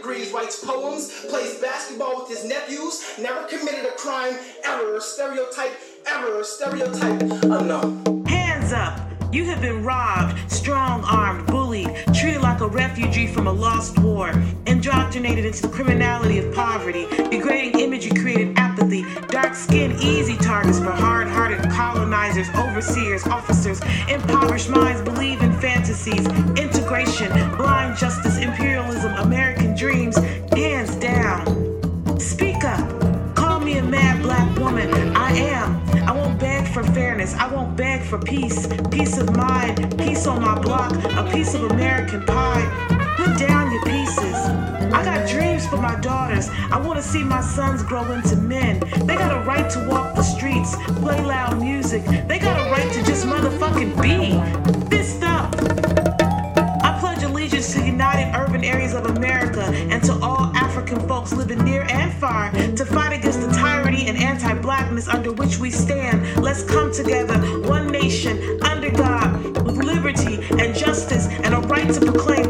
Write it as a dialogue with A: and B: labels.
A: degrees, writes poems, plays basketball with his nephews, never committed a crime, error, stereotype, unknown.
B: Hands up! You have been robbed, strong-armed, bullied, treated like a refugee from a lost war, indoctrinated into the criminality of poverty, degrading imagery created apathy, dark-skinned, easy targets for hard-hearted colonizers, overseers, officers, impoverished minds believe in fantasies, integration, blind justice, imperialism, American dreams, hands down. Speak up. Call me a mad black woman. I am. I won't beg for fairness. I won't beg for peace. Peace of mind. Peace on my block. A piece of American pie. Put down your pieces. I got dreams for my daughters. I want to see my sons grow into men. They got a right to walk the streets, play loud music. They got a right to just motherfucking be. Fist up. I pledge allegiance to united urban areas of America and to all African folks living near and far to fight against the tyranny and anti-blackness under which we stand. Let's come together, one nation, under God, with liberty and justice and a right to proclaim